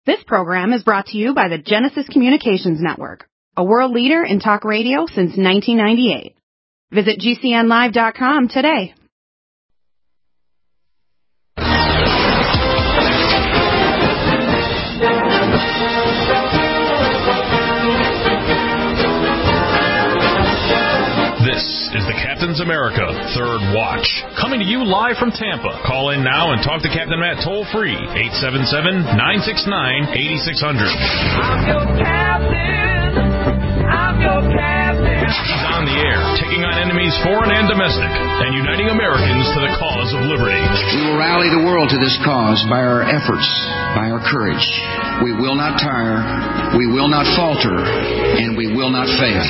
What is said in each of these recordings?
This program is brought to you by the Genesis Communications Network, a world leader in talk radio since 1998. Visit GCNlive.com today. This is the Captain's America Third Watch, coming to you live from Tampa. Call in now and talk to Captain Matt toll-free, 877-969-8600. I'm your captain. I'm your captain. He's on the air, taking on enemies foreign and domestic, and uniting Americans to the cause of liberty. We will rally the world to this cause by our efforts, by our courage. We will not tire, we will not falter, and we will not fail.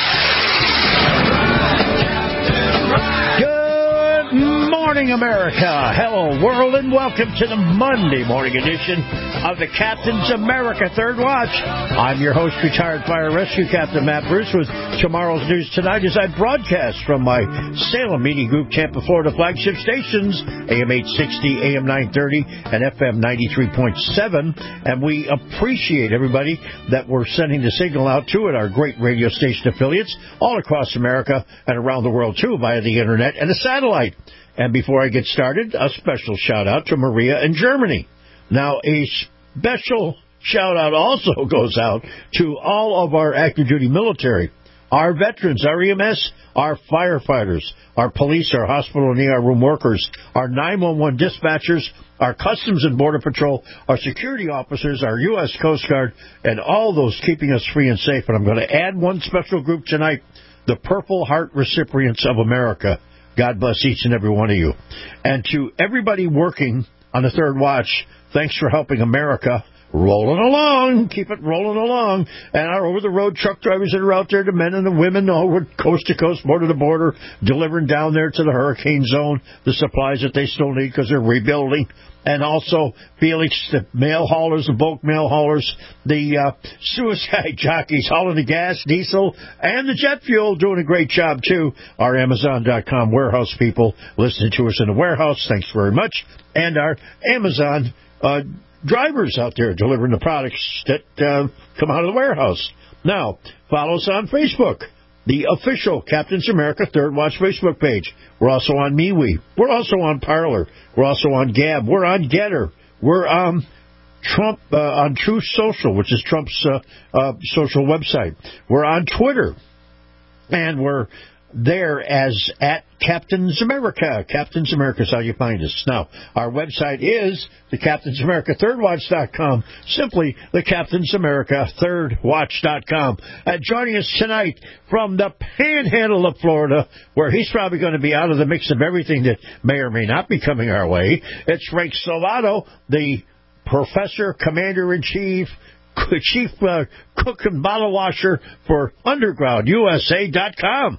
Good morning, America. Hello, world, and welcome to the Monday morning edition of the Captain's America Third Watch. I'm your host, retired fire rescue captain Matt Bruce, with tomorrow's news tonight as I broadcast from my Salem Media Group, Tampa, Florida flagship stations, AM 860, AM 930, and FM 93.7. And we appreciate everybody that we're sending the signal out to at our great radio station affiliates all across America and around the world, too, via the internet and the satellite. And before I get started, a special shout-out to Maria in Germany. Now, a special shout-out also goes out to all of our active-duty military, our veterans, our EMS, our firefighters, our police, our hospital and ER room workers, our 911 dispatchers, our Customs and Border Patrol, our security officers, our U.S. Coast Guard, and all those keeping us free and safe. And I'm going to add one special group tonight, the Purple Heart Recipients of America. God bless each and every one of you. And to everybody working on the Third Watch, thanks for helping America rolling along. Keep it rolling along. And our over-the-road truck drivers that are out there, the men and the women, over coast to coast, border to border, delivering down there to the hurricane zone the supplies that they still need because they're rebuilding. And also Felix, the mail haulers, the bulk mail haulers, the suicide jockeys hauling the gas, diesel, and the jet fuel, doing a great job, too. Our Amazon.com warehouse people listening to us in the warehouse, thanks very much. And our Amazon drivers out there delivering the products that come out of the warehouse. Now, follow us on Facebook, the official Captain's America Third Watch Facebook page. We're also on MeWe. We're also on Parler. We're also on Gab. We're on Getter. We're on Truth Social, which is Trump's social website. We're on Twitter. And we're there as at Captain's America. Captain's America is how you find us. Now, our website is the Captain's America ThirdWatch.com. Simply the Captain's America ThirdWatch.com. Joining us tonight from the Panhandle of Florida, where he's probably going to be out of the mix of everything that may or may not be coming our way. It's Frank Salvato, the Professor Commander-in-Chief, Chief Cook and Bottle Washer for UndergroundUSA.com.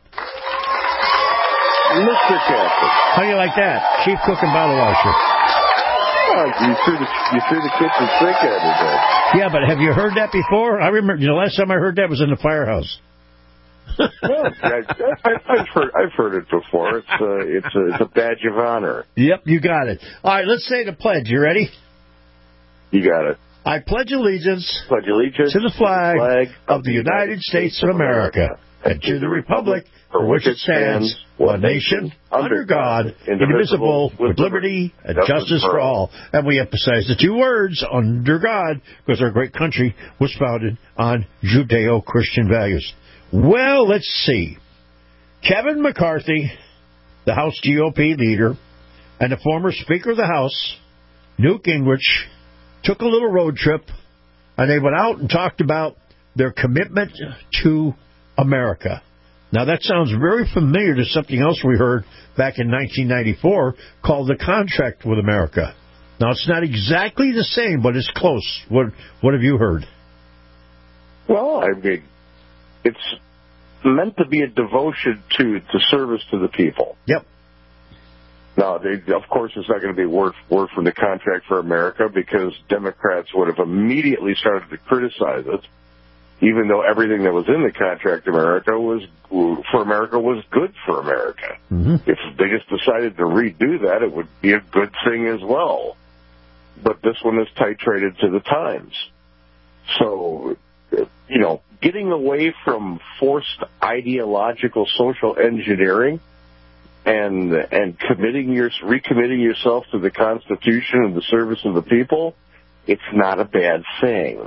Mr. Captain. How do you like that? Chief Cook and Bottle Washer. You threw the kitchen sink at me then. Yeah, but have you heard that before? I remember the last time I heard that was in the firehouse. Well, I've heard it before. It's a badge of honor. Yep, you got it. All right, let's say the pledge. You ready? You got it. I pledge allegiance to the flag of the United States of America and to the republic for which it stands, one nation, under God, indivisible, with liberty and justice for all. And we emphasize the two words, under God, because our great country was founded on Judeo-Christian values. Well, let's see. Kevin McCarthy, the House GOP leader, and the former Speaker of the House, Newt Gingrich, took a little road trip, and they went out and talked about their commitment to America. Now, that sounds very familiar to something else we heard back in 1994 called the Contract with America. Now, it's not exactly the same, but it's close. What have you heard? Well, I mean, it's meant to be a devotion to service to the people. Yep. Now, of course, it's not going to be word from the Contract for America, because Democrats would have immediately started to criticize it, even though everything that was in the Contract for America was good for America. Mm-hmm. If they just decided to redo that, it would be a good thing as well. but this one is titrated to the times. So, getting away from forced ideological social engineering and recommitting yourself to the Constitution and the service of the people, it's not a bad thing.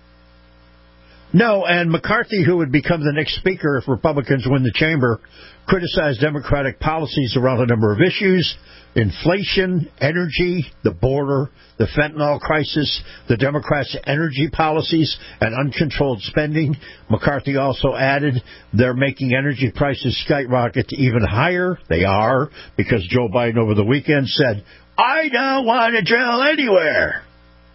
No, and McCarthy, who would become the next speaker if Republicans win the chamber, criticized Democratic policies around a number of issues: inflation, energy, the border, the fentanyl crisis, the Democrats' energy policies, and uncontrolled spending. McCarthy also added they're making energy prices skyrocket even higher. They are, because Joe Biden over the weekend said, "I don't want to drill anywhere."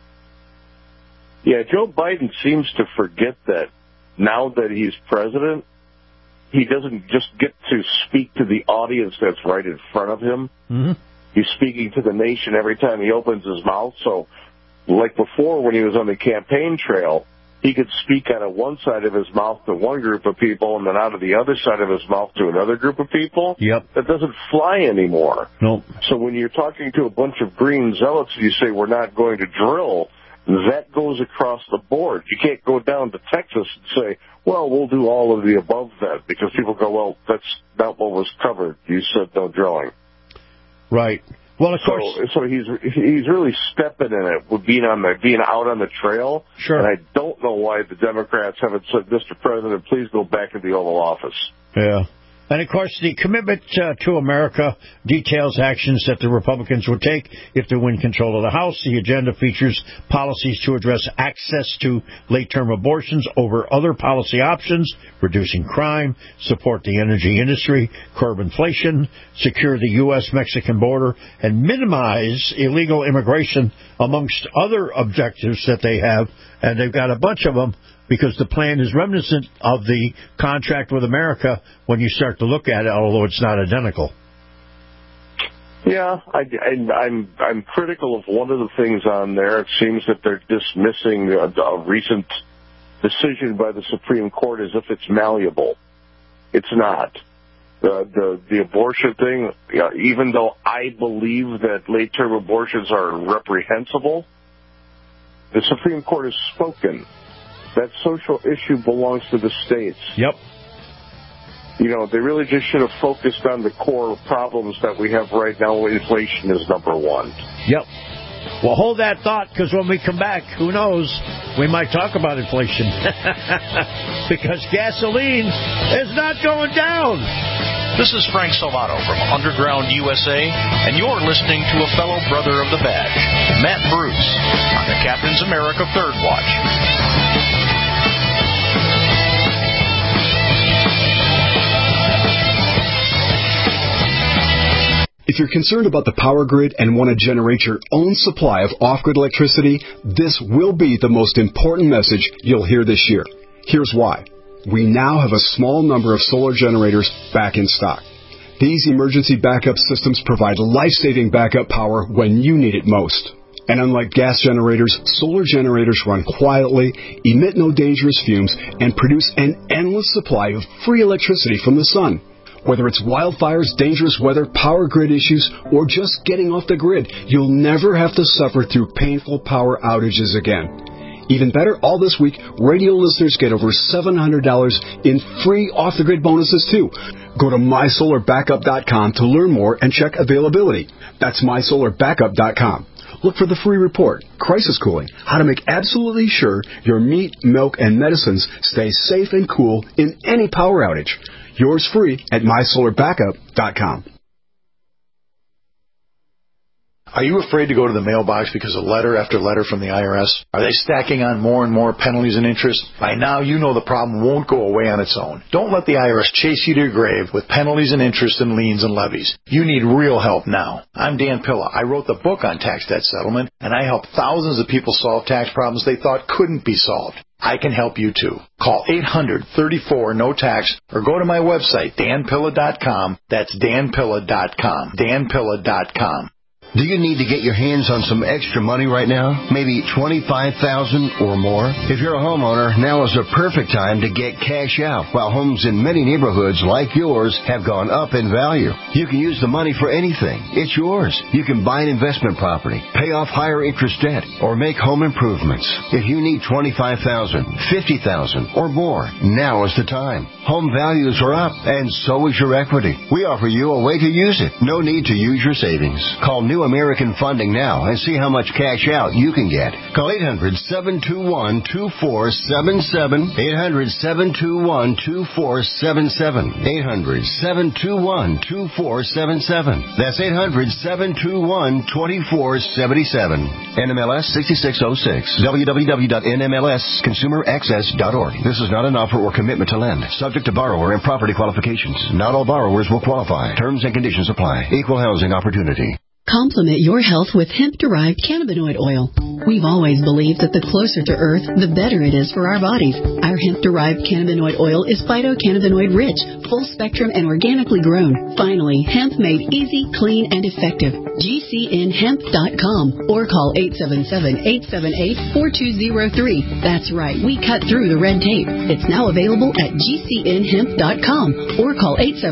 Yeah, Joe Biden seems to forget that now that he's president, he doesn't just get to speak to the audience that's right in front of him. Mm-hmm. He's speaking to the nation every time he opens his mouth. So, like before when he was on the campaign trail, he could speak out of one side of his mouth to one group of people and then out of the other side of his mouth to another group of people. Yep. That doesn't fly anymore. Nope. So when you're talking to a bunch of green zealots and you say, we're not going to drill, that goes across the board. You can't go down to Texas and say, well, we'll do all of the above then, because people go, well, that's not what was covered. You said no drilling. Right. Well, of course. So he's really stepping in it with being out on the trail. Sure. And I don't know why the Democrats haven't said, Mr. President, please go back to the Oval Office. Yeah. And, of course, the commitment to America details actions that the Republicans would take if they win control of the House. The agenda features policies to address access to late-term abortions over other policy options, reducing crime, support the energy industry, curb inflation, secure the U.S.-Mexican border, and minimize illegal immigration, amongst other objectives that they have. And they've got a bunch of them, because the plan is reminiscent of the contract with America when you start to look at it, although it's not identical. Yeah, I'm critical of one of the things on there. It seems that they're dismissing a recent decision by the Supreme Court as if it's malleable. It's not. The abortion thing, even though I believe that late-term abortions are reprehensible, the Supreme Court has spoken. That social issue belongs to the states. Yep. They really just should have focused on the core problems that we have right now. Inflation is number one. Yep. Well, hold that thought, because when we come back, who knows, we might talk about inflation. Because gasoline is not going down. This is Frank Salvato from Underground USA, and you're listening to a fellow brother of the badge, Matt Bruce, on the Captain's America Third Watch. If you're concerned about the power grid and want to generate your own supply of off-grid electricity, this will be the most important message you'll hear this year. Here's why. We now have a small number of solar generators back in stock. These emergency backup systems provide life-saving backup power when you need it most. And unlike gas generators, solar generators run quietly, emit no dangerous fumes, and produce an endless supply of free electricity from the sun. Whether it's wildfires, dangerous weather, power grid issues, or just getting off the grid, you'll never have to suffer through painful power outages again. Even better, all this week, radio listeners get over $700 in free off-the-grid bonuses, too. Go to MySolarBackup.com to learn more and check availability. That's MySolarBackup.com. Look for the free report, Crisis Cooling, how to make absolutely sure your meat, milk, and medicines stay safe and cool in any power outage. Yours free at MySolarBackup.com. Are you afraid to go to the mailbox because of letter after letter from the IRS? Are they stacking on more and more penalties and interest? By now, you know the problem won't go away on its own. Don't let the IRS chase you to your grave with penalties and interest and liens and levies. You need real help now. I'm Dan Pilla. I wrote the book on tax debt settlement, and I helped thousands of people solve tax problems they thought couldn't be solved. I can help you, too. Call 800-34-NO-TAX or go to my website, danpilla.com. That's danpilla.com. danpilla.com. Do you need to get your hands on some extra money right now? Maybe $25,000 or more? If you're a homeowner, now is the perfect time to get cash out while homes in many neighborhoods like yours have gone up in value. You can use the money for anything. It's yours. You can buy an investment property, pay off higher interest debt, or make home improvements. If you need $25,000, $50,000 or more, now is the time. Home values are up, and so is your equity. We offer you a way to use it. No need to use your savings. Call New American Funding now and see how much cash out you can get. Call 800-721-2477. 800-721-2477. 800-721-2477. That's 800-721-2477. NMLS 6606. www.nmlsconsumeraccess.org. This is not an offer or commitment to lend. Subject to borrower and property qualifications. Not all borrowers will qualify. Terms and conditions apply. Equal housing opportunity. Complement your health with hemp-derived cannabinoid oil. We've always believed that the closer to Earth, the better it is for our bodies. Our hemp-derived cannabinoid oil is phytocannabinoid-rich, full-spectrum, and organically grown. Finally, hemp made easy, clean, and effective. GCNhemp.com or call 877-878-4203. That's right, we cut through the red tape. It's now available at GCNhemp.com or call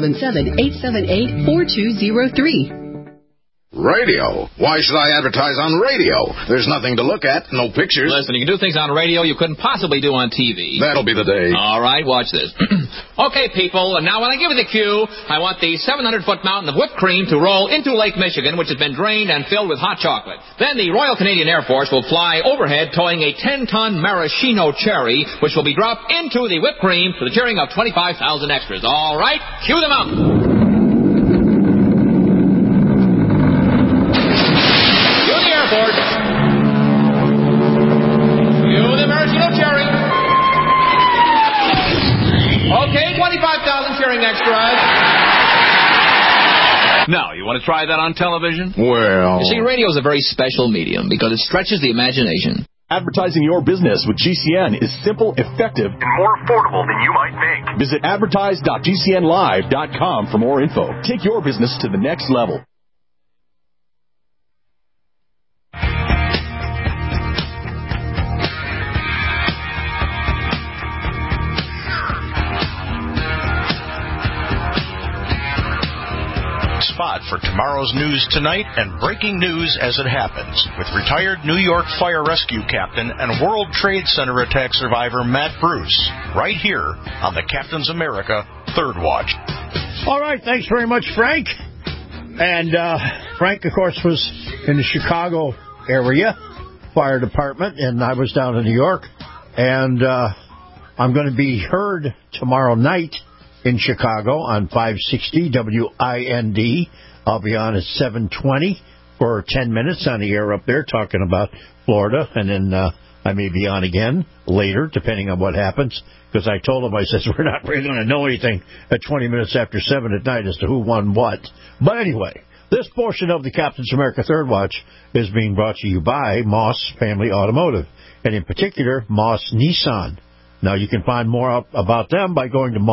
877-878-4203. Radio? Why should I advertise on radio? There's nothing to look at, no pictures. Listen, you can do things on radio you couldn't possibly do on TV. That'll be the day. All right, watch this. Okay, people, and now when I give you the cue, I want the 700-foot mountain of whipped cream to roll into Lake Michigan, which has been drained and filled with hot chocolate. Then the Royal Canadian Air Force will fly overhead towing a 10-ton maraschino cherry, which will be dropped into the whipped cream to the cheering of 25,000 extras. All right, cue them out. Okay, 25,000 cheering extras. Now, you want to try that on television? Well... You see, radio is a very special medium because it stretches the imagination. Advertising your business with GCN is simple, effective, and more affordable than you might think. Visit advertise.gcnlive.com for more info. Take your business to the next level. Spot for tomorrow's news tonight and breaking news as it happens with retired New York Fire Rescue Captain and World Trade Center attack survivor Matt Bruce, right here on the Captain's America Third Watch. All right, thanks very much, Frank. And Frank, of course, was in the Chicago area fire department, and I was down in New York. And I'm going to be heard tomorrow night in Chicago on 560 WIND. I'll be on at 7:20 for 10 minutes on the air up there talking about Florida, and then I may be on again later, depending on what happens, because I told him, I said, we're not really going to know anything at 20 minutes after 7 at night as to who won what. But anyway, this portion of the Captain's America Third Watch is being brought to you by Moss Family Automotive, and in particular, Moss Nissan. Now, you can find more about them by going to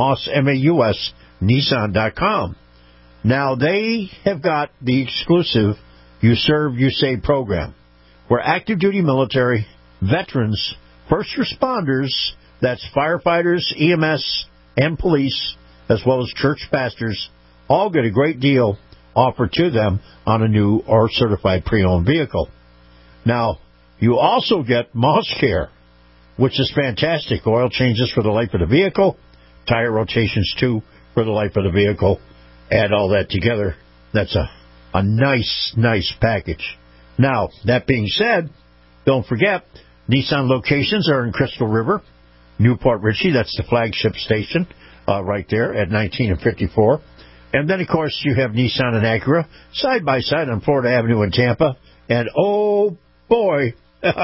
Nissan.com. Now, they have got the exclusive You Serve, You Save program, where active duty military, veterans, first responders, that's firefighters, EMS, and police, as well as church pastors, all get a great deal offered to them on a new or certified pre-owned vehicle. Now, you also get Moss Care, which is fantastic. Oil changes for the life of the vehicle, tire rotations, too, for the life of the vehicle. Add all that together, that's a nice package. Now, that being said, don't forget, Nissan locations are in Crystal River, Newport Richey, that's the flagship station, right there at 19 and 54. And then, of course, you have Nissan and Acura side by side on Florida Avenue in Tampa. And, oh, boy,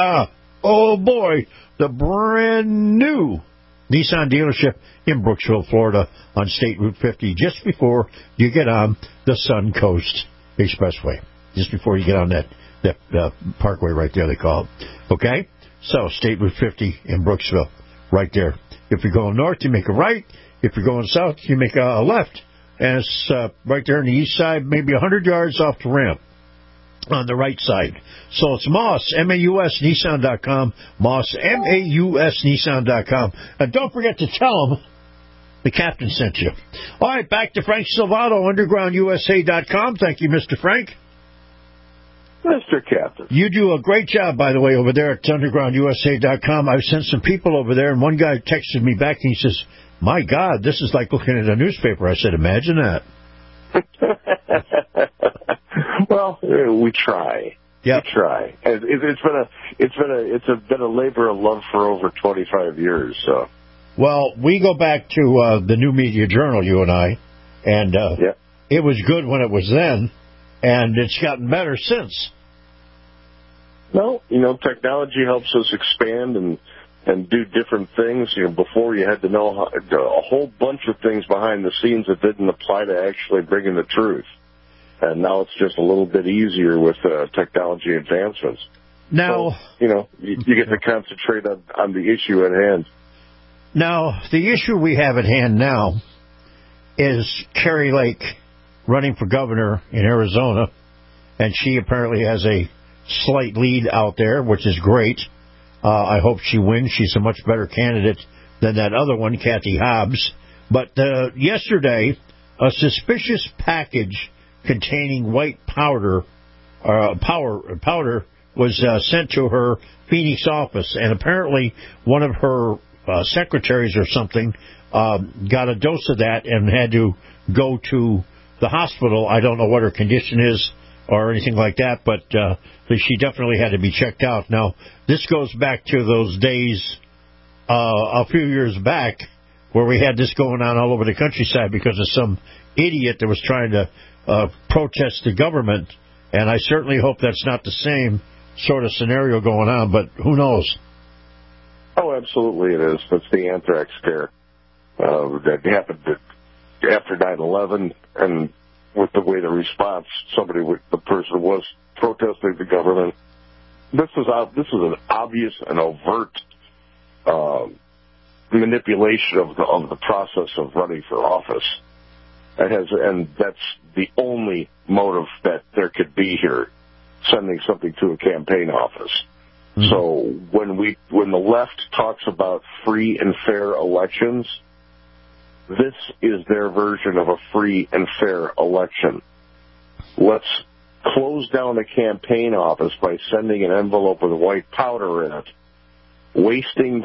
the brand new Nissan dealership in Brooksville, Florida on State Route 50, just before you get on the Suncoast Expressway, just before you get on that parkway right there, they call it. Okay? So, State Route 50 in Brooksville, right there. If you're going north, you make a right. If you're going south, you make a left. And it's right there on the east side, maybe 100 yards off the ramp. on the right side. So it's Moss, M-A-U-S, Nissan.com, Moss, M-A-U-S, Nissan.com. And don't forget to tell them the captain sent you. All right, back to Frank Silvato, UndergroundUSA.com. Thank you, Mr. Frank. Mr. Captain. You do a great job, by the way, over there at UndergroundUSA.com. I've sent some people over there, and one guy texted me back, and he says, my God, this is like looking at a newspaper. I said, imagine that. Well, we try. Yep. We try. It's been a labor of love for over 25 years. So. Well, we go back to the New Media Journal, you and I, and it was good when it was then, and it's gotten better since. Well, technology helps us expand and do different things. Before you had to know a whole bunch of things behind the scenes that didn't apply to actually bringing the truth. And now it's just a little bit easier with technology advancements. Now, so, you get to concentrate on the issue at hand. Now, the issue we have at hand now is Kari Lake running for governor in Arizona, and she apparently has a slight lead out there, which is great. I hope she wins. She's a much better candidate than that other one, Kathy Hobbs. But yesterday, a suspicious package containing white powder was sent to her Phoenix office, and apparently one of her secretaries or something got a dose of that and had to go to the hospital. I don't know what her condition is or anything like that, but she definitely had to be checked out. Now, this goes back to those days a few years back where we had this going on all over the countryside because of some idiot that was trying to protest the government, and I certainly hope that's not the same sort of scenario going on, but who knows? Oh, absolutely it is. That's the anthrax scare that happened after 9/11, and with the way the response, the person was protesting the government. This is an obvious and overt manipulation of the process of running for office. And that's the only motive that there could be here, sending something to a campaign office. Mm-hmm. So when the left talks about free and fair elections, this is their version of a free and fair election. Let's close down a campaign office by sending an envelope with white powder in it, wasting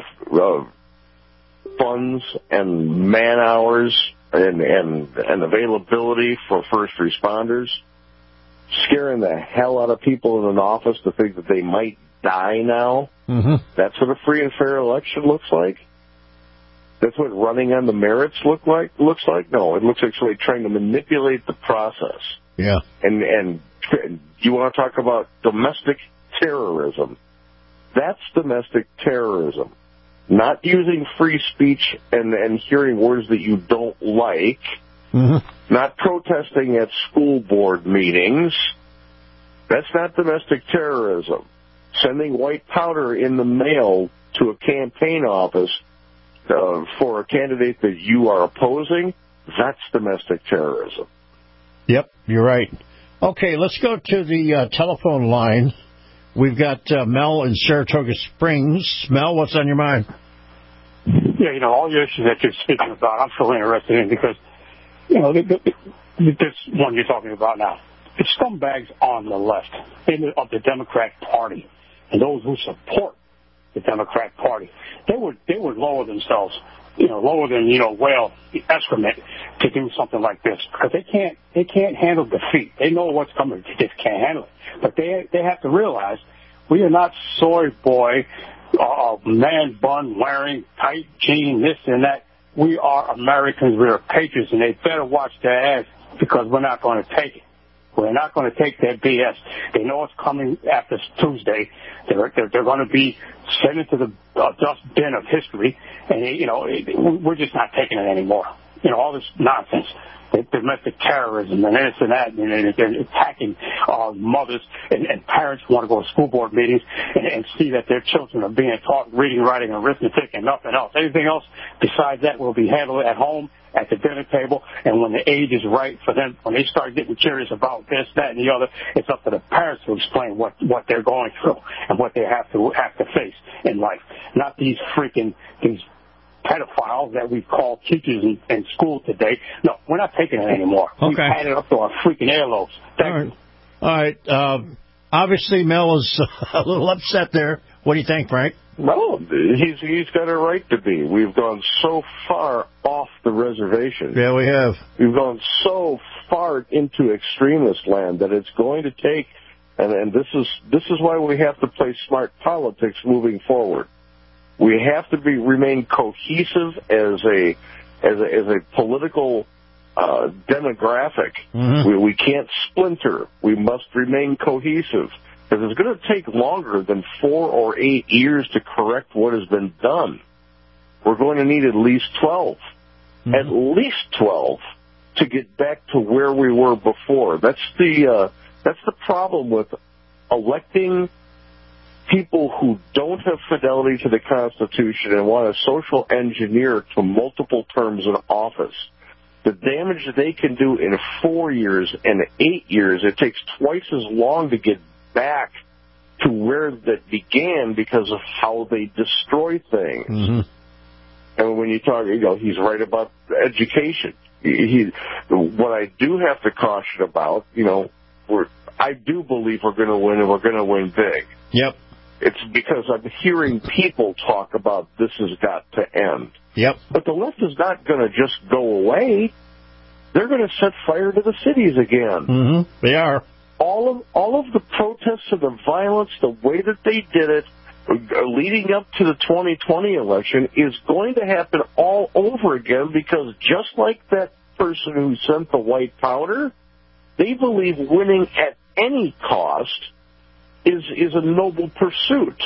funds and man hours and availability for first responders, scaring the hell out of people in an office to think that they might die now. Mm-hmm. That's what a free and fair election looks like. That's what running on the merits looks like. No, it looks like somebody trying to manipulate the process. Yeah. And you want to talk about domestic terrorism? That's domestic terrorism. Not using free speech and hearing words that you don't like. Mm-hmm. Not protesting at school board meetings. That's not domestic terrorism. Sending white powder in the mail to a campaign office for a candidate that you are opposing, that's domestic terrorism. Yep, you're right. Okay, let's go to the telephone line. We've got Mel in Saratoga Springs. Mel, what's on your mind? Yeah, all the issues that you're speaking about, I'm so interested in because, this one you're talking about now, it's scumbags on the left of the Democrat Party and those who support the Democrat Party. They would lower themselves, lower than, whale excrement to do something like this because they can't handle defeat. They know what's coming. They just can't handle it. But they have to realize we are not soy boy, man bun wearing, tight jean, this and that. We are Americans. We are patriots, and they better watch their ass because we're not going to take it. We're not going to take their BS. They know it's coming after Tuesday. They're going to be sent into the dustbin of history, and we're just not taking it anymore. all this nonsense. Domestic terrorism and this and that, and attacking mothers and parents who want to go to school board meetings and see that their children are being taught reading, writing, and arithmetic and nothing else. Anything else besides that will be handled at home, at the dinner table, and when the age is right for them, when they start getting curious about this, that, and the other, it's up to the parents to explain what they're going through and what they have to face in life. Not these pedophiles that we call teachers in school today. No, we're not taking it anymore. Okay. We've had it up to our freaking earlobes. Thank you. All right. Obviously, Mel is a little upset there. What do you think, Frank? Well, he's got a right to be. We've gone so far off the reservation. Yeah, we have. We've gone so far into extremist land that it's going to take, and this is why we have to play smart politics moving forward. We have to remain cohesive as a political demographic. Mm-hmm. We can't splinter. We must remain cohesive, because it's going to take longer than 4 or 8 years to correct what has been done. We're going to need at least 12, at least 12, to get back to where we were before. That's the problem with electing people who don't have fidelity to the Constitution and want to social engineer to multiple terms in office. The damage that they can do in 4 years and 8 years, it takes twice as long to get back to where that began because of how they destroy things. Mm-hmm. And when you talk, he's right about education. What I do have to caution about, I do believe we're going to win, and we're going to win big. Yep. It's because I'm hearing people talk about this has got to end. Yep. But the left is not going to just go away. They're going to set fire to the cities again. Mm-hmm. They are. All of the protests and the violence, the way that they did it, leading up to the 2020 election, is going to happen all over again, because just like that person who sent the white powder, they believe winning at any cost is a noble pursuit.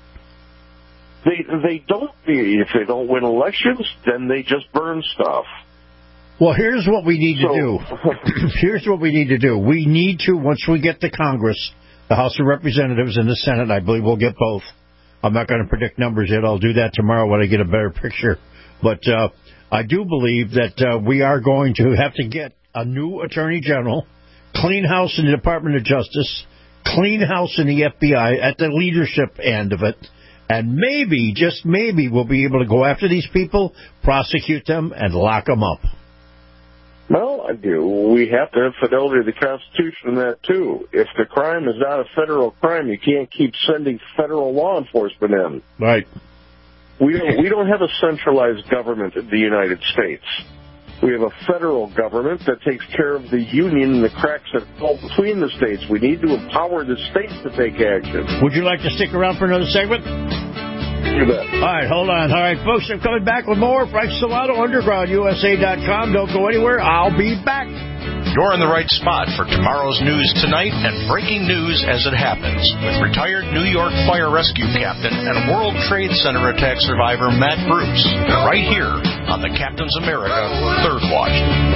They don't. If they don't win elections, then they just burn stuff. Well, here's what we need to do. Here's what we need to do. We need to, once we get to Congress, the House of Representatives and the Senate, I believe we'll get both. I'm not going to predict numbers yet. I'll do that tomorrow when I get a better picture. But I do believe that we are going to have to get a new Attorney General, clean house in the Department of Justice, clean house in the FBI at the leadership end of it, and maybe, just maybe, we'll be able to go after these people, prosecute them, and lock them up. Well, we have to have fidelity to the Constitution in that, too. If the crime is not a federal crime, you can't keep sending federal law enforcement in. Right. We don't have a centralized government in the United States. We have a federal government that takes care of the union and the cracks that fall between the states. We need to empower the states to take action. Would you like to stick around for another segment? You bet. All right, hold on. All right, folks, I'm coming back with more. Frank Solano, UndergroundUSA.com. Don't go anywhere. I'll be back. You're in the right spot for tomorrow's news tonight and breaking news as it happens with retired New York Fire Rescue Captain and World Trade Center attack survivor Matt Bruce, right here on the Captain's America Third Watch.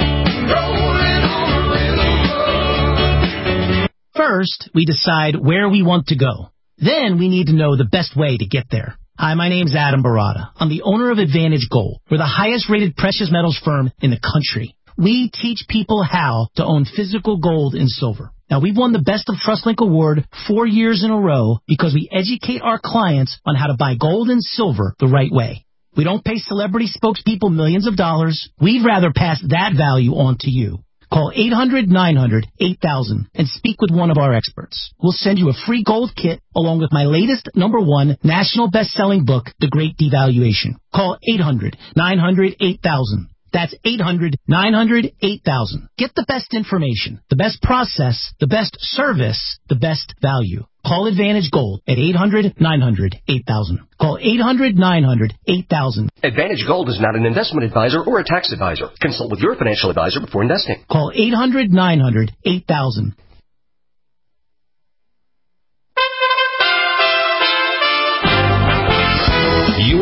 First, we decide where we want to go. Then we need to know the best way to get there. Hi, my name's Adam Barada. I'm the owner of Advantage Gold. We're the highest-rated precious metals firm in the country. We teach people how to own physical gold and silver. Now, we've won the Best of TrustLink Award 4 years in a row because we educate our clients on how to buy gold and silver the right way. We don't pay celebrity spokespeople millions of dollars. We'd rather pass that value on to you. Call 800-900-8000 and speak with one of our experts. We'll send you a free gold kit along with my latest #1 national best-selling book, The Great Devaluation. Call 800-900-8000. That's 800-900-8000. Get the best information, the best process, the best service, the best value. Call Advantage Gold at 800-900-8000. Call 800-900-8000. Advantage Gold is not an investment advisor or a tax advisor. Consult with your financial advisor before investing. Call 800-900-8000.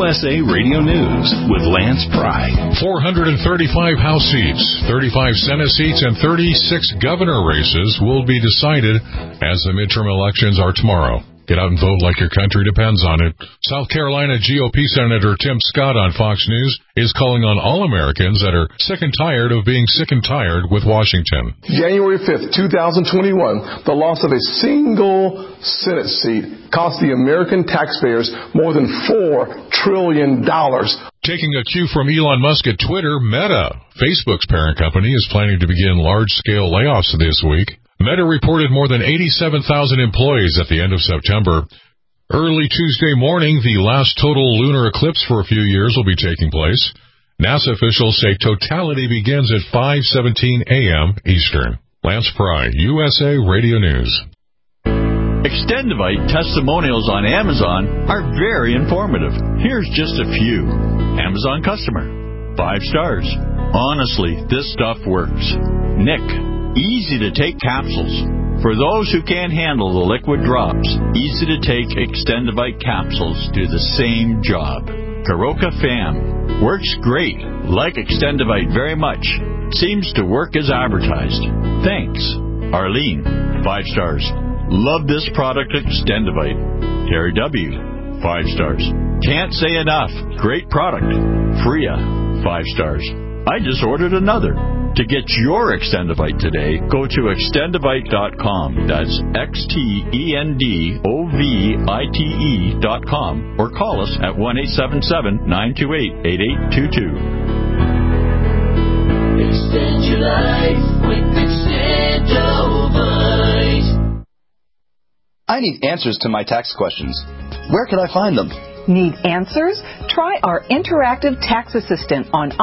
USA Radio News with Lance Pry. 435 House seats, 35 Senate seats, and 36 governor races will be decided as the midterm elections are tomorrow. Get out and vote like your country depends on it. South Carolina GOP Senator Tim Scott on Fox News is calling on all Americans that are sick and tired of being sick and tired with Washington. January 5th, 2021, the loss of a single Senate seat cost the American taxpayers more than $4 trillion. Taking a cue from Elon Musk at Twitter, Meta, Facebook's parent company, is planning to begin large-scale layoffs this week. Meta reported more than 87,000 employees at the end of September. Early Tuesday morning, the last total lunar eclipse for a few years will be taking place. NASA officials say totality begins at 5:17 a.m. Eastern. Lance Pry, USA Radio News. Extendivite testimonials on Amazon are very informative. Here's just a few. Amazon customer. 5 stars. Honestly, this stuff works. Nick. Easy to take capsules. For those who can't handle the liquid drops, easy to take Extendivite capsules do the same job. Karoka Fam. Works great. Like Extendivite very much. Seems to work as advertised. Thanks. Arlene. 5 stars. Love this product Extendivite. Terry W. 5 stars. Can't say enough. Great product. Freya. 5 stars. I just ordered another. To get your Extendivite today, go to extendivite.com. That's XTENDOVITE.com or call us at 1-877-928-8822. Extend your life with Extendovite. I need answers to my tax questions. Where can I find them? Need answers? Try our interactive tax assistant on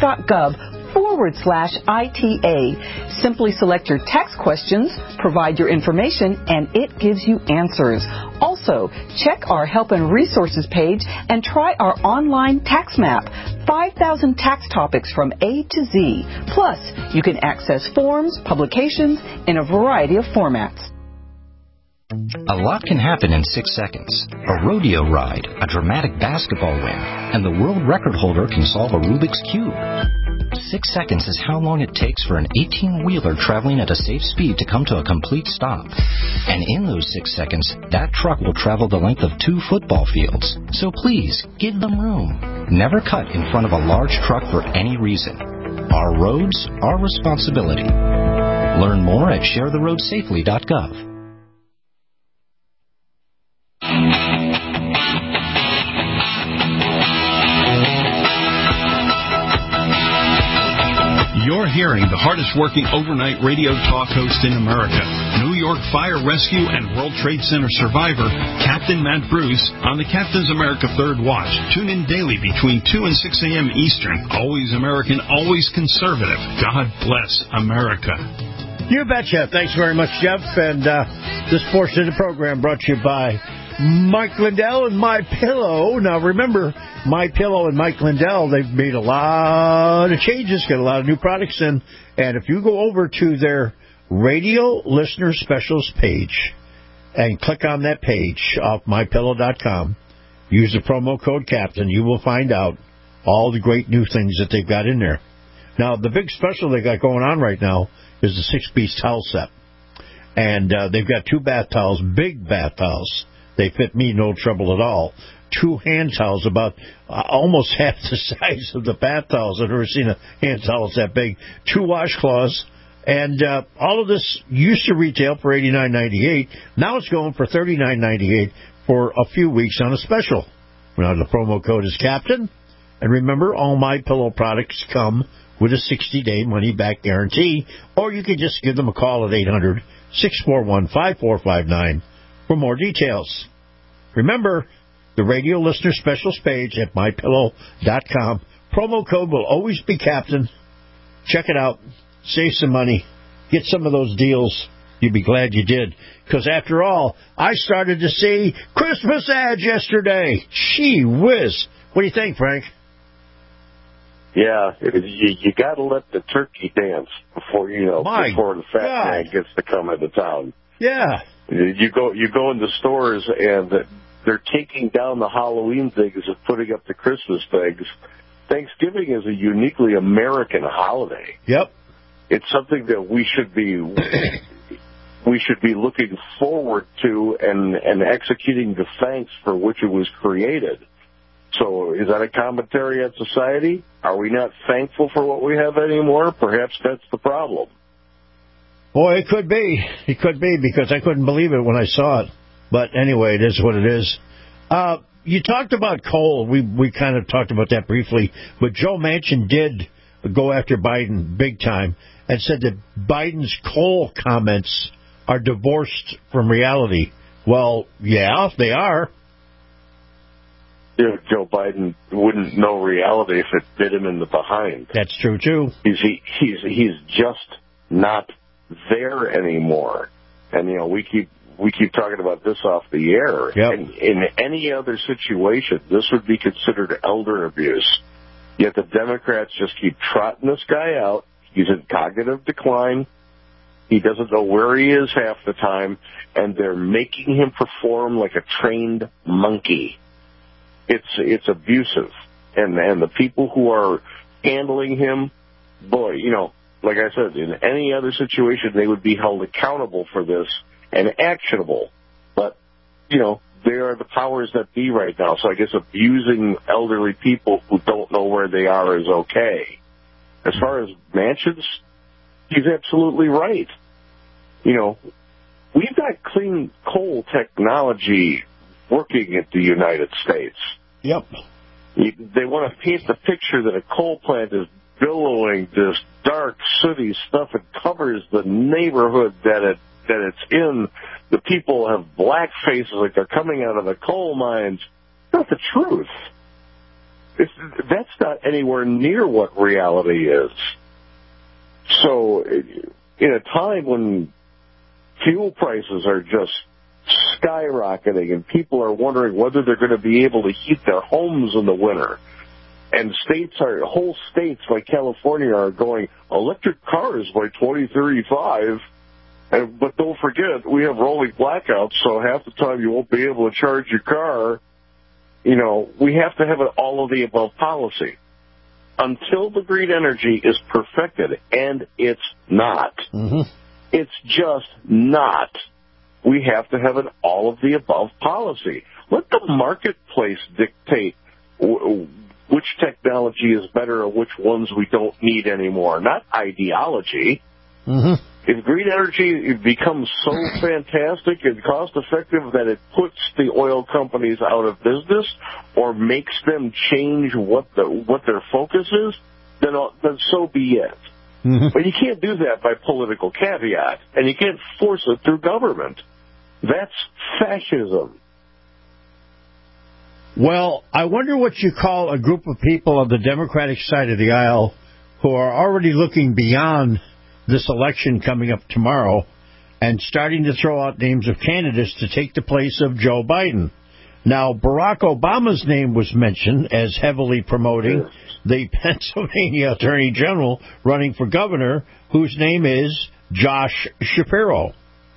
irs.gov/ITA. Simply select your tax questions, provide your information, and it gives you answers. Also, check our Help and Resources page and try our online tax map. 5,000 tax topics from A to Z. Plus, you can access forms, publications in a variety of formats. A lot can happen in 6 seconds. A rodeo ride, a dramatic basketball win, and the world record holder can solve a Rubik's Cube. 6 seconds is how long it takes for an 18-wheeler traveling at a safe speed to come to a complete stop. And in those 6 seconds, that truck will travel the length of 2 football fields. So please, give them room. Never cut in front of a large truck for any reason. Our roads, our responsibility. Learn more at sharetheroadsafely.gov. You're hearing the hardest-working overnight radio talk host in America, New York Fire Rescue and World Trade Center survivor, Captain Matt Bruce, on the Captain's America Third Watch. Tune in daily between 2 and 6 a.m. Eastern. Always American, always conservative. God bless America. You betcha. Thanks very much, Jeff. And this portion of the program brought to you by Mike Lindell and My Pillow. Now, remember, My Pillow and Mike Lindell, they've made a lot of changes, got a lot of new products in. And if you go over to their Radio Listener Specials page and click on that page off MyPillow.com, use the promo code Captain, you will find out all the great new things that they've got in there. Now, the big special they got going on right now is the 6-piece towel set. And they've got 2 bath towels, big bath towels. They fit me, no trouble at all. 2 hand towels, about almost half the size of the bath towels. I've never seen a hand towel that big. 2 washcloths. And all of this used to retail for $89.98. Now it's going for $39.98 for a few weeks on a special. Now the promo code is Captain. And remember, all My Pillow products come with a 60-day money-back guarantee. Or you can just give them a call at 800-641-5459 for more details. Remember, the Radio Listener Specials page at MyPillow.com. Promo code will always be Captain. Check it out. Save some money. Get some of those deals. You'd be glad you did. Because after all, I started to see Christmas ads yesterday. Gee whiz. What do you think, Frank? Yeah, you got to let the turkey dance before the fat man gets to come into town. Yeah. You go in the stores and they're taking down the Halloween things and putting up the Christmas things. Thanksgiving is a uniquely American holiday. Yep. It's something that we should be looking forward to and executing the thanks for which it was created. So is that a commentary on society? Are we not thankful for what we have anymore? Perhaps that's the problem. Boy, it could be. It could be, because I couldn't believe it when I saw it. But anyway, it is what it is. You talked about coal. We kind of talked about that briefly. But Joe Manchin did go after Biden big time and said that Biden's coal comments are divorced from reality. Well, yeah, they are. You know, Joe Biden wouldn't know reality if it bit him in the behind. That's true, too. He's just not there anymore. And, you know, we keep talking about this off the air. Yep. In any other situation, this would be considered elder abuse. Yet the Democrats just keep trotting this guy out. He's in cognitive decline. He doesn't know where he is half the time, and they're making him perform like a trained monkey. It's abusive. And the people who are handling him, boy, you know, like I said, in any other situation, they would be held accountable for this and actionable. But, you know, they are the powers that be right now. So I guess abusing elderly people who don't know where they are is okay. As far as Manchin's, he's absolutely right. You know, we've got clean coal technology working at the United States. Yep. They want to paint the picture that a coal plant is billowing this dark, sooty stuff. It covers the neighborhood that it's in. The people have black faces like they're coming out of the coal mines. That's not the truth. That's not anywhere near what reality is. So in a time when fuel prices are just skyrocketing and people are wondering whether they're going to be able to heat their homes in the winter, and whole states like California are going electric cars by 2035, but don't forget, we have rolling blackouts, so half the time you won't be able to charge your car. You know, we have to have an all-of-the-above policy. Until the green energy is perfected, and it's not. Mm-hmm. It's just not. We have to have an all-of-the-above policy. Let the marketplace dictate which technology is better or which ones we don't need anymore, not ideology. Mm-hmm. If green energy becomes so fantastic and cost-effective that it puts the oil companies out of business or makes them change what their focus is, then so be it. Mm-hmm. But you can't do that by political caveat, and you can't force it through government. That's fascism. Well, I wonder what you call a group of people on the Democratic side of the aisle who are already looking beyond this election coming up tomorrow and starting to throw out names of candidates to take the place of Joe Biden. Now, Barack Obama's name was mentioned as heavily promoting the Pennsylvania Attorney General running for governor, whose name is Josh Shapiro.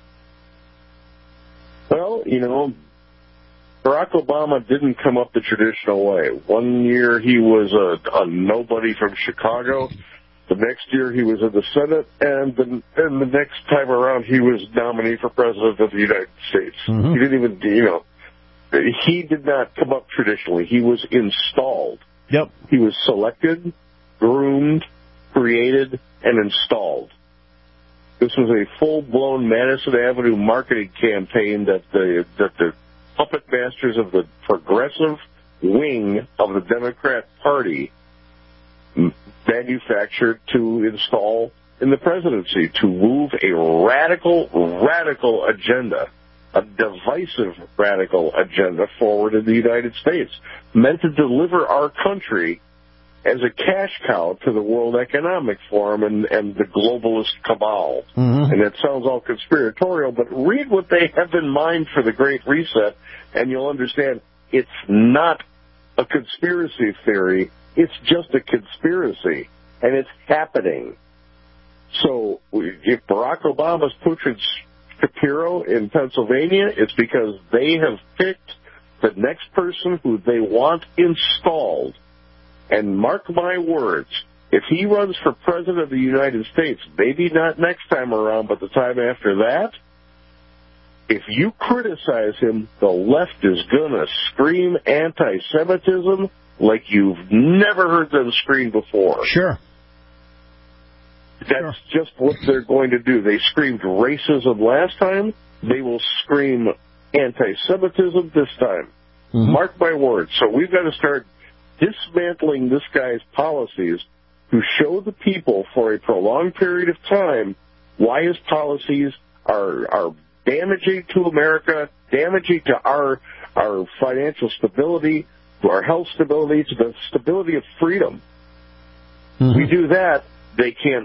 Well, you know, Barack Obama didn't come up the traditional way. One year he was a nobody from Chicago. The next year he was in the Senate, and the next time around he was nominee for president of the United States. Mm-hmm. He didn't even, you know, he did not come up traditionally. He was installed. Yep. He was selected, groomed, created, and installed. This was a full-blown Madison Avenue marketing campaign that the puppet masters of the progressive wing of the Democrat Party manufactured to install in the presidency, to move a radical agenda, a divisive radical agenda forward in the United States, meant to deliver our country as a cash cow to the World Economic Forum and the globalist cabal. Mm-hmm. And that sounds all conspiratorial, but read what they have in mind for the Great Reset, and you'll understand it's not a conspiracy theory. It's just a conspiracy, and it's happening. So if Barack Obama's pushing Shapiro in Pennsylvania, it's because they have picked the next person who they want installed, and mark my words, if he runs for president of the United States, maybe not next time around, but the time after that, if you criticize him, the left is going to scream anti-Semitism like you've never heard them scream before. Sure. That's just what they're going to do. They screamed racism last time. They will scream anti-Semitism this time. Mm-hmm. Mark my words. So we've got to start dismantling this guy's policies to show the people for a prolonged period of time why his policies are damaging to America, damaging to our financial stability, to our health stability, to the stability of freedom. Mm-hmm. We do that, they can't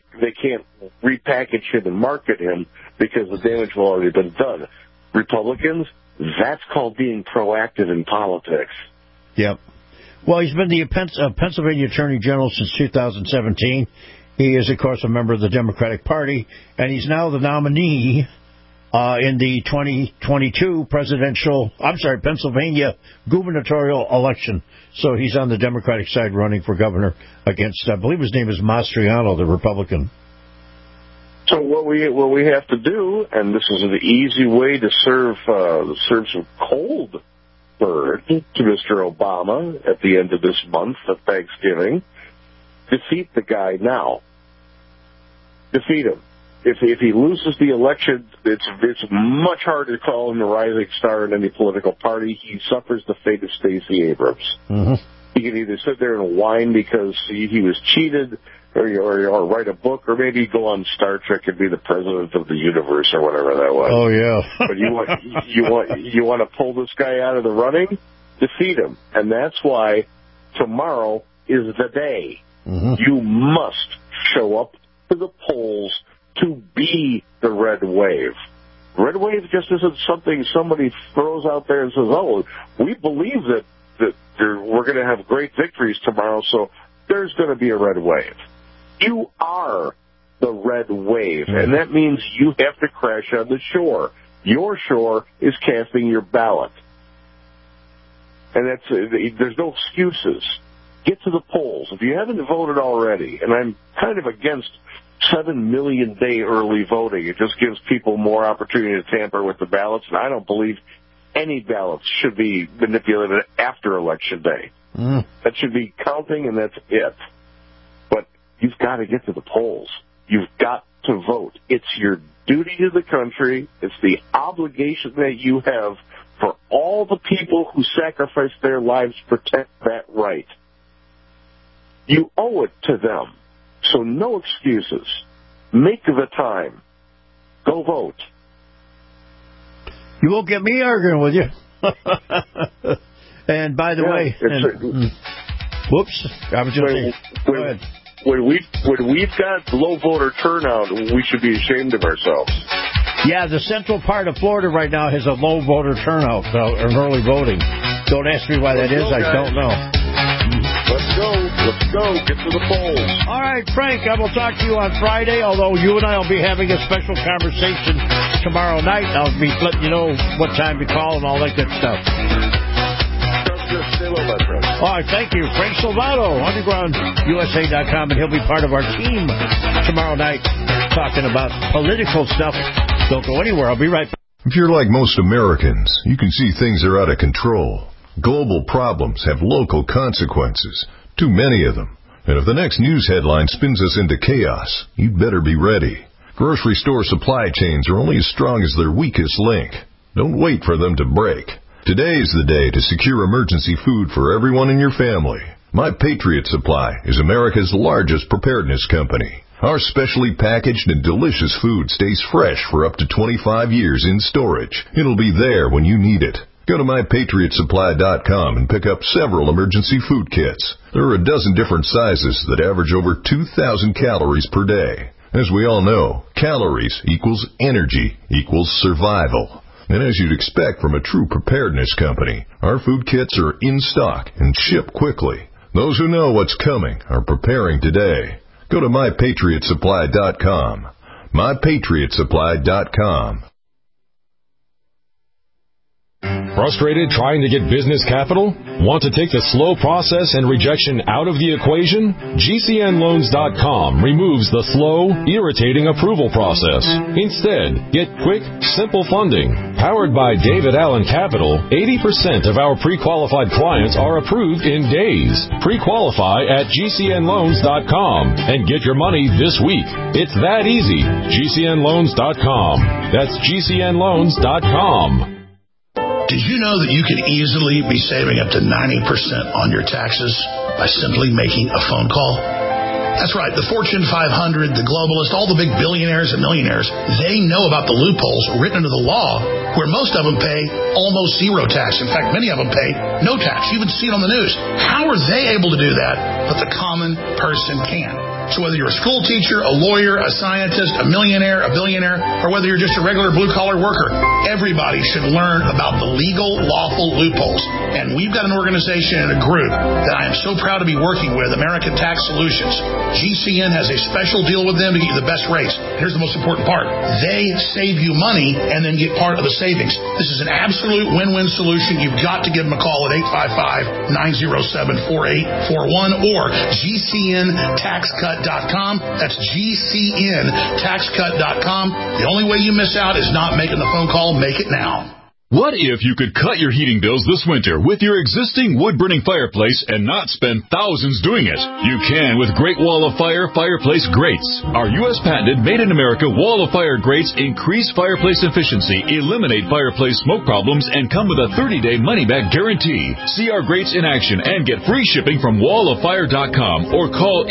repackage him and market him because the damage will already been done. Republicans, that's called being proactive in politics. Yep. Well, he's been the Pennsylvania Attorney General since 2017. He is, of course, a member of the Democratic Party, and he's now the nominee in the 2022 Pennsylvania gubernatorial election. So he's on the Democratic side running for governor against, I believe his name is Mastriano, the Republican. So what we have to do, and this is an easy way to serve some cold bird to Mr. Obama at the end of this month of Thanksgiving, defeat the guy now. Defeat him. If he loses the election, it's much harder to call him a rising star in any political party. He suffers the fate of Stacey Abrams. Mm-hmm. He can either sit there and whine because he was cheated, or write a book, or maybe go on Star Trek and be the president of the universe or whatever that was. Oh yeah. But you want to pull this guy out of the running? Defeat him, and that's why tomorrow is the day. Mm-hmm. You must show up to the polls to be the red wave. Red wave just isn't something somebody throws out there and says, "Oh, we believe that we're going to have great victories tomorrow, so there's going to be a red wave." You are the red wave, and that means you have to crash on the shore. Your shore is casting your ballot. And there's no excuses. Get to the polls. If you haven't voted already, and I'm kind of against 7 million day early voting, it just gives people more opportunity to tamper with the ballots, and I don't believe any ballots should be manipulated after Election Day. Mm. That should be counting, and that's it. But you've got to get to the polls. You've got to vote. It's your duty to the country. It's the obligation that you have for all the people who sacrificed their lives to protect that right. You owe it to them. So no excuses. Make the time. Go vote. You won't get me arguing with you. And by the way, whoops, I was just saying. Go ahead. When we've got low voter turnout, we should be ashamed of ourselves. Yeah, the central part of Florida right now has a low voter turnout in early voting. Don't ask me why that is. I don't know. Let's go. Get to the polls. All right, Frank, I will talk to you on Friday, although you and I will be having a special conversation tomorrow night. I'll be letting you know what time to call and all that good stuff. All right, thank you. Frank Salvato, UndergroundUSA.com, and he'll be part of our team tomorrow night talking about political stuff. Don't go anywhere. I'll be right back. If you're like most Americans, you can see things are out of control. Global problems have local consequences, too many of them. And if the next news headline spins us into chaos, you'd better be ready. Grocery store supply chains are only as strong as their weakest link. Don't wait for them to break. Today is the day to secure emergency food for everyone in your family. My Patriot Supply is America's largest preparedness company. Our specially packaged and delicious food stays fresh for up to 25 years in storage. It'll be there when you need it. Go to MyPatriotSupply.com and pick up several emergency food kits. There are a dozen different sizes that average over 2,000 calories per day. As we all know, calories equals energy equals survival. And as you'd expect from a true preparedness company, our food kits are in stock and ship quickly. Those who know what's coming are preparing today. Go to MyPatriotSupply.com. MyPatriotSupply.com. Frustrated trying to get business capital? Want to take the slow process and rejection out of the equation? GCNloans.com removes the slow, irritating approval process. Instead, get quick, simple funding. Powered by David Allen Capital, 80% of our pre-qualified clients are approved in days. Pre-qualify at GCNloans.com and get your money this week. It's that easy. GCNloans.com. That's GCNloans.com. Did you know that you can easily be saving up to 90% on your taxes by simply making a phone call? That's right. The Fortune 500, the globalists, all the big billionaires and millionaires, they know about the loopholes written into the law where most of them pay almost zero tax. In fact, many of them pay no tax. You even see it on the news. How are they able to do that, but the common person can? So whether you're a school teacher, a lawyer, a scientist, a millionaire, a billionaire, or whether you're just a regular blue-collar worker, everybody should learn about the legal, lawful loopholes. And we've got an organization and a group that I am so proud to be working with, American Tax Solutions. GCN has a special deal with them to get you the best rates. Here's the most important part. They save you money and then get part of the savings. This is an absolute win-win solution. You've got to give them a call at 855-907-4841 or GCNTaxCut.com. That's GCNTaxCut.com. The only way you miss out is not making the phone call. Make it now. What if you could cut your heating bills this winter with your existing wood-burning fireplace and not spend thousands doing it? You can with Great Wall of Fire fireplace grates. Our U.S. patented, made-in-America Wall of Fire grates increase fireplace efficiency, eliminate fireplace smoke problems, and come with a 30-day money-back guarantee. See our grates in action and get free shipping from wallofire.com or call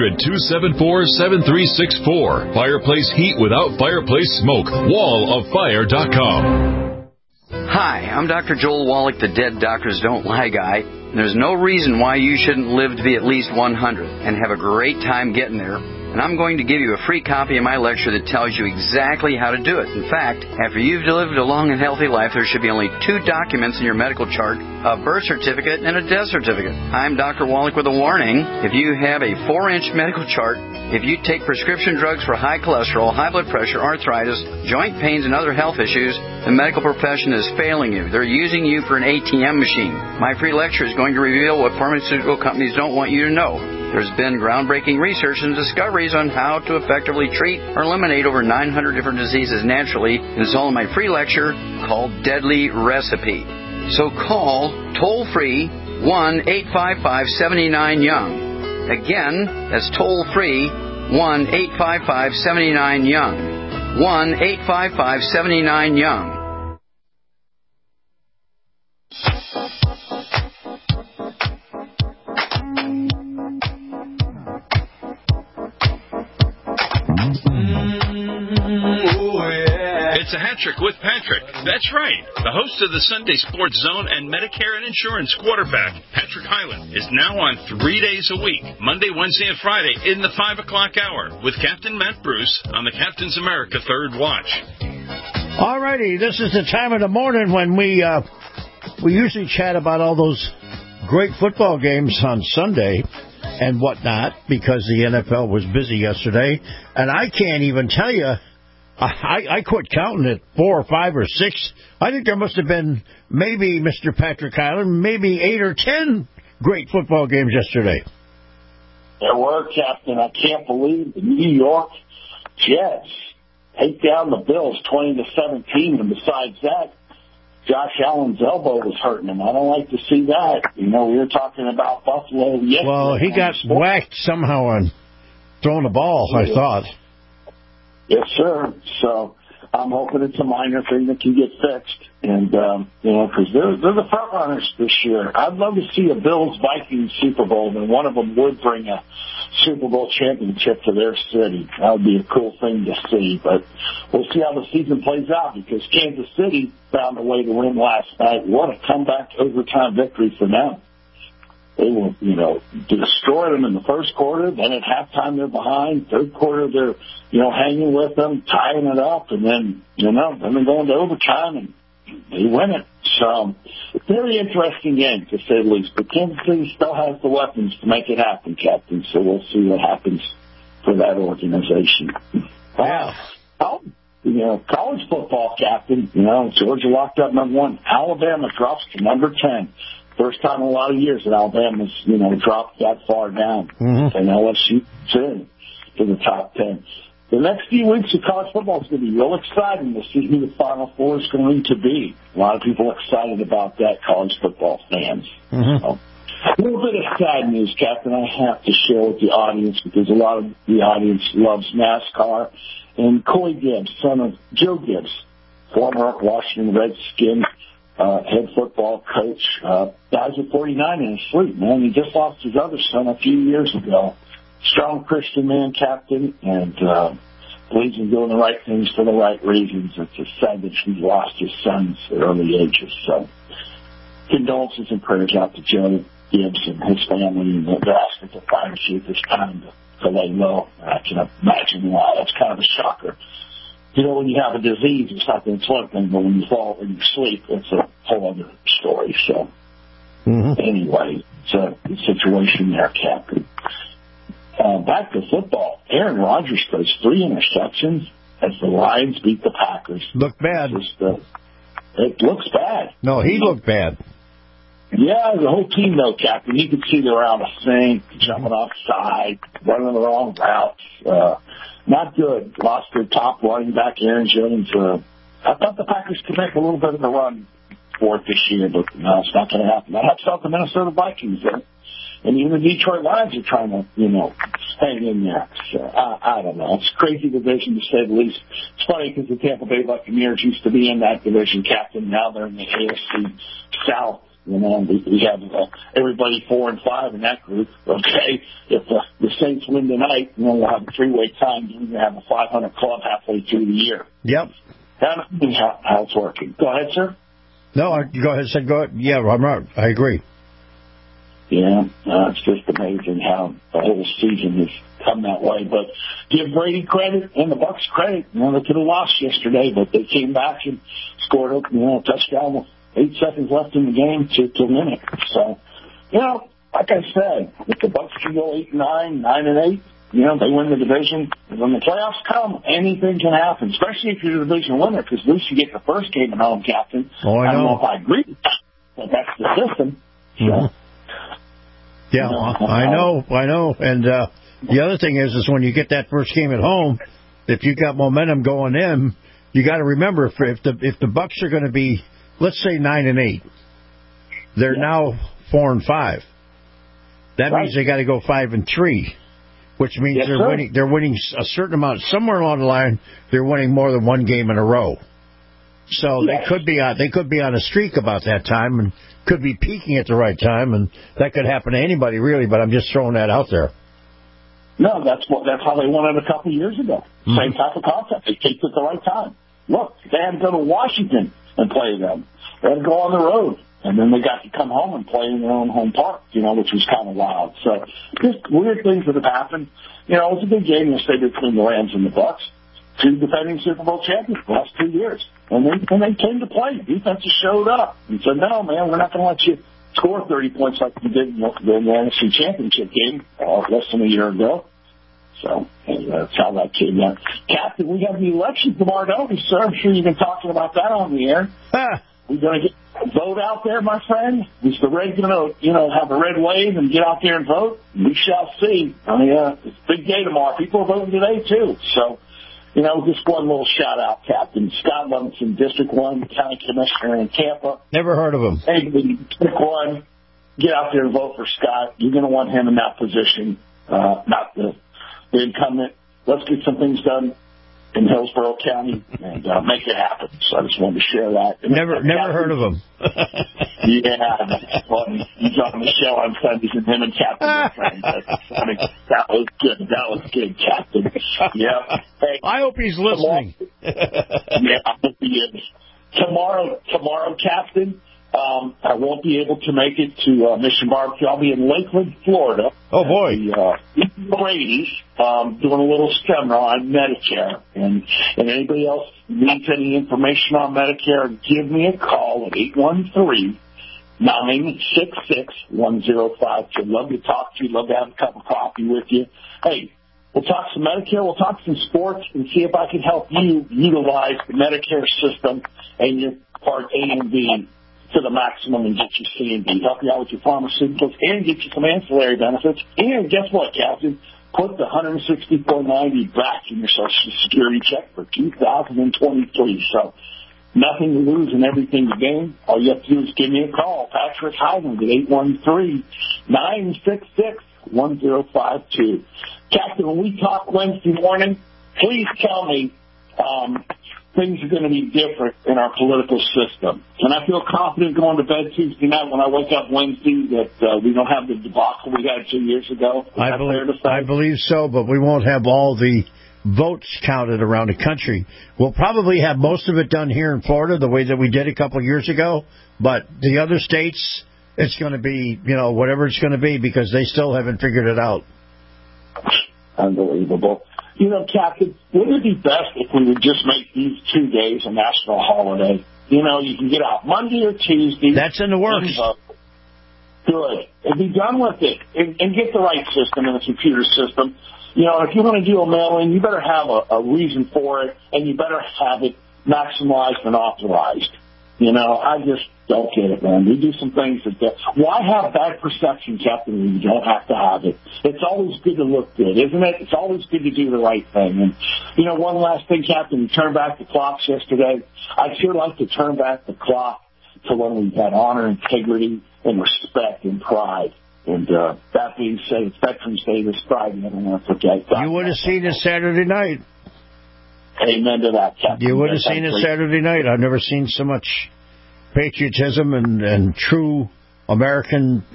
800-274-7364. Fireplace heat without fireplace smoke. Wallofire.com. Hi, I'm Dr. Joel Wallach, the Dead Doctors Don't Lie guy. There's no reason why you shouldn't live to be at least 100 and have a great time getting there. And I'm going to give you a free copy of my lecture that tells you exactly how to do it. In fact, after you've lived a long and healthy life, there should be only 2 documents in your medical chart, a birth certificate and a death certificate. I'm Dr. Wallach with a warning. If you have a 4-inch medical chart, if you take prescription drugs for high cholesterol, high blood pressure, arthritis, joint pains, and other health issues, the medical profession is failing you. They're using you for an ATM machine. My free lecture is going to reveal what pharmaceutical companies don't want you to know. There's been groundbreaking research and discoveries on how to effectively treat or eliminate over 900 different diseases naturally. And it's all in my free lecture called Deadly Recipe. So call toll-free 1-855-79-YOUNG. Again, that's toll-free 1-855-79-YOUNG. 1-855-79-YOUNG. It's a hat trick with Patrick. That's right. The host of the Sunday Sports Zone and Medicare and Insurance quarterback, Patrick Hyland, is now on 3 days a week, Monday, Wednesday, and Friday in the 5 o'clock hour with Captain Matt Bruce on the Captain's America Third Watch. All righty, this is the time of the morning when we usually chat about all those great football games on Sunday and whatnot because the NFL was busy yesterday. And I can't even tell you, I quit counting at 4 or 5 or 6. I think there must have been maybe, Mr. Patrick Hyland, maybe 8 or 10 great football games yesterday. There were, Captain. I can't believe the New York Jets take down the Bills 20-17, and besides that, Josh Allen's elbow was hurting him. I don't like to see that. You know, we were talking about Buffalo yesterday. Well, he got whacked somehow on throwing a ball, I thought. Yes, sir. So I'm hoping it's a minor thing that can get fixed. And, because they're the front runners this year. I'd love to see a Bills-Vikings Super Bowl, and one of them would bring a Super Bowl championship to their city. That would be a cool thing to see. But we'll see how the season plays out because Kansas City found a way to win last night. What a comeback overtime victory for them. They will, destroy them in the first quarter. Then at halftime, they're behind. Third quarter, they're, hanging with them, tying it up. And then, then they're going to overtime and they win it. So, very interesting game, to say the least. But Kansas City still has the weapons to make it happen, Captain. So we'll see what happens for that organization. Wow. The college football, Captain. Georgia locked up number 1. Alabama drops to number 10. First time in a lot of years that Alabama's, dropped that far down. Mm-hmm. And LSU's in to the top 10. The next few weeks of college football is going to be real exciting to see who the Final Four is going to be. A lot of people are excited about that, college football fans. Mm-hmm. So, a little bit of sad news, Captain, I have to share with the audience because a lot of the audience loves NASCAR. And Coy Gibbs, son of Joe Gibbs, former Washington Redskin head football coach, dies at 49 in his sleep, man. He just lost his other son a few years ago. Strong Christian man, Captain, and believes in doing the right things for the right reasons. It's just sad that he lost his sons at early ages. So condolences and prayers out to Joe Gibbs and his family, and they're asking for fire chief this time to lay low. I can imagine why. That's kind of a shocker. When you have a disease, it's not the influenza thing, but when you fall in your sleep, it's a whole other story. So, Anyway, it's a situation there, Captain. Back to football. Aaron Rodgers throws 3 interceptions as the Lions beat the Packers. Looked bad. It looks bad. No, he looked bad. Yeah, the whole team, though, Captain. You could see they were out of sync, jumping offside, running the wrong routes. Not good. Lost their top running back, Aaron Jones. I thought the Packers could make a little bit of a run for it this year, but no, it's not going to happen. That helps out the Minnesota Vikings, though. And even the Detroit Lions are trying to, hang in there. So, I don't know. It's a crazy division, to say the least. It's funny because the Tampa Bay Buccaneers used to be in that division, Captain. Now they're in the AFC South. We have everybody 4 and 5 in that group. Okay, if the Saints win tonight, we'll have a 3-way time. We're going to have a 500 club halfway through the year. Yep. How it's working. Go ahead, sir. No, go ahead, sir. Go ahead. Yeah, I'm right. I agree. Yeah, it's just amazing how the whole season has come that way. But give Brady credit and the Bucs credit. They could have lost yesterday, but they came back and scored a touchdown with 8 seconds left in the game to win it. So, like I said, if the Bucs can go 8-9, 9-8, they win the division. When the playoffs come, anything can happen, especially if you're the division winner, because at least you get the first game at home, Captain. Oh, I don't know if I agree with that, but that's the system. Mm-hmm. Yeah, I know. And the other thing is when you get that first game at home, if you got momentum going in, you got to remember if the Bucs are going to be, let's say 9-8, they're now 4 and 5. That means they got to go 5-3, which means they're winning a certain amount somewhere along the line. They're winning more than one game in a row. So they could be on a streak about that time and could be peaking at the right time, and that could happen to anybody really. But I'm just throwing that out there. No, that's how they won it a couple of years ago. Mm-hmm. Same type of concept. They peaked at the right time. Look, they had to go to Washington and play them. They had to go on the road, and then they got to come home and play in their own home park, which was kind of wild. So just weird things that have happened. It was a big game yesterday between the Rams and the Bucs, 2 defending Super Bowl champions the last 2 years. And they came to play. Defense just showed up and said, no, man, we're not going to let you score 30 points like you did in the NFC Championship game less than a year ago. So that's how that came out. Captain, we have the election tomorrow, don't we, sir? I'm sure you've been talking about that on the air. We're going to get a vote out there, my friend. Is the red going to, have a red wave and get out there and vote? We shall see. It's a big day tomorrow. People are voting today, too. So, just one little shout-out, Captain. Scott Levinson, District 1 County Commissioner in Tampa. Never heard of him. Hey, District 1, get out there and vote for Scott. You're going to want him in that position, not the incumbent. Let's get some things done in Hillsborough County and make it happen. So I just wanted to share that. And never heard of him. Yeah, that's funny. He's on the show on Sundays, and him and Captain are friends. That's funny. That was good. That was good, Captain. Yeah. Hey, I hope he's listening. Yeah, I hope he is. Tomorrow, Captain, I won't be able to make it to Mission Barbecue. I'll be in Lakeland, Florida. Oh, boy. The ladies doing a little seminar on Medicare. And anybody else needs any information on Medicare, give me a call at 813-966-1052. Love to talk to you. Love to have a cup of coffee with you. Hey, We'll talk some Medicare. We'll talk some sports and see if I can help you utilize the Medicare system and your Part A and B to the maximum and get you C and D. Help you out with your pharmaceuticals and get you some ancillary benefits. And guess what, Captain? Put the $164.90 back in your Social Security check for 2023. So nothing to lose and everything to gain. All you have to do is give me a call. Patrick Highland at 813-966-1052. Captain, when we talk Wednesday morning, please tell me things are going to be different in our political system. And I feel confident going to bed Tuesday night when I wake up Wednesday that we don't have the debacle we had 2 years ago. I believe so, but we won't have all the votes counted around the country. We'll probably have most of it done here in Florida the way that we did a couple of years ago, but the other states, it's going to be, whatever it's going to be because they still haven't figured it out. Unbelievable. Captain, wouldn't it be best if we would just make these 2 days a national holiday? You can get out Monday or Tuesday. That's in the works. Good. And be done with it. And get the right system and the computer system. If you want to do a mail-in, you better have a reason for it, and you better have it maximized and authorized. I just don't get it, man. We do some things why have bad perception, Captain, when you don't have to have it? It's always good to look good, isn't it? It's always good to do the right thing. And, one last thing, Captain, you turned back the clocks yesterday. I'd sure like to turn back the clock to when we had honor, integrity, and respect and pride. And that being said, it's Veterans Day this Friday. I don't want to forget that. You would have seen it Saturday night. Amen to that, Captain. You would have seen it Saturday night. I've never seen so much patriotism and true American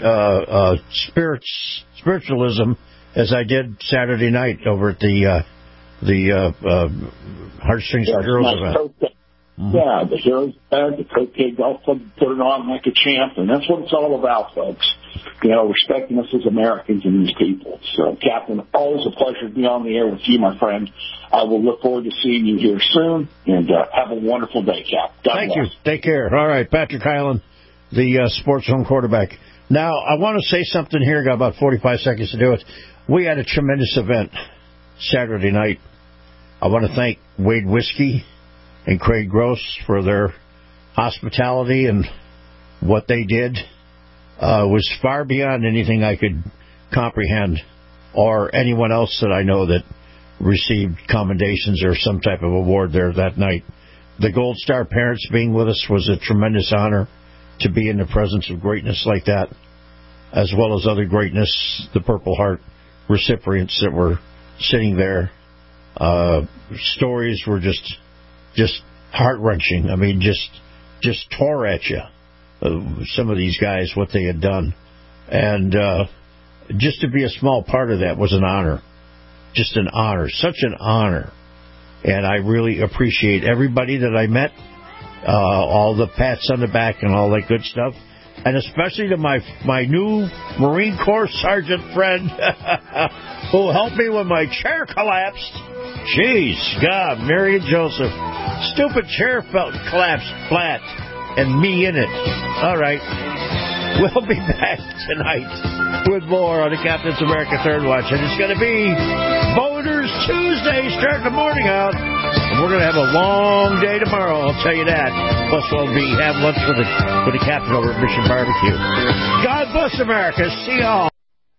spiritualism as I did Saturday night over at the Heartstrings and Heroes event. Yeah, the Heroes event, the Cocaine Golf Club put it on like a champ, and that's what it's all about, folks. Respecting us as Americans and these people. So, Captain, always a pleasure to be on the air with you, my friend. I will look forward to seeing you here soon, and have a wonderful day, Cap. Thank you. Take care. All right, Patrick Highland, the Sports Zone quarterback. Now, I want to say something here. Got about 45 seconds to do it. We had a tremendous event Saturday night. I want to thank Wade Whiskey and Craig Gross for their hospitality, and what they did was far beyond anything I could comprehend, or anyone else that I know that received commendations or some type of award there that night. The Gold Star parents being with us was a tremendous honor to be in the presence of greatness like that, as well as other greatness, the Purple Heart recipients that were sitting there. Stories were just heart-wrenching. I mean, just tore at you. Some of these guys, what they had done. And just to be a small part of that was an honor. Just an honor. Such an honor. And I really appreciate everybody that I met, all the pats on the back and all that good stuff. And especially to my new Marine Corps sergeant friend who helped me when my chair collapsed. Jeez, God, Mary and Joseph. Stupid chair collapsed flat, and me in it. All right. We'll be back tonight with more on the Captain's America Third Watch. And it's going to be Voters Tuesday, starting the morning out. And we're going to have a long day tomorrow, I'll tell you that. Plus, we'll be having lunch with the Captain over at Mission Barbecue. God bless America. See y'all.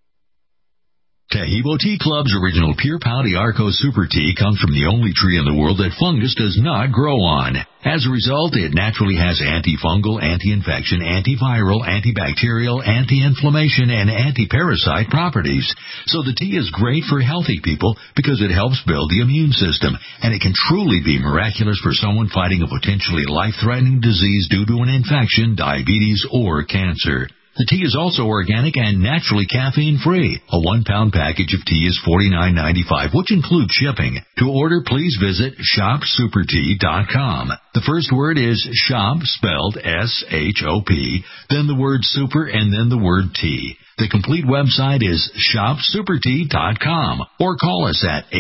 Taheebo Tea Club's original Pure Pouty Arco Super Tea comes from the only tree in the world that fungus does not grow on. As a result, it naturally has antifungal, anti-infection, antiviral, antibacterial, anti-inflammation, and anti-parasite properties. So the tea is great for healthy people because it helps build the immune system, and it can truly be miraculous for someone fighting a potentially life-threatening disease due to an infection, diabetes, or cancer. The tea is also organic and naturally caffeine-free. A 1-pound package of tea is $49.95, which includes shipping. To order, please visit shopsupertea.com. The first word is shop, spelled S-H-O-P, then the word super, and then the word tea. The complete website is shopsupertea.com, or call us at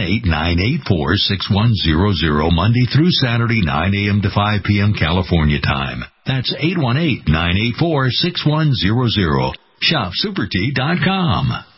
818-984-6100 Monday through Saturday, 9 a.m. to 5 p.m. California time. That's 818-984-6100. Shopsupertea.com.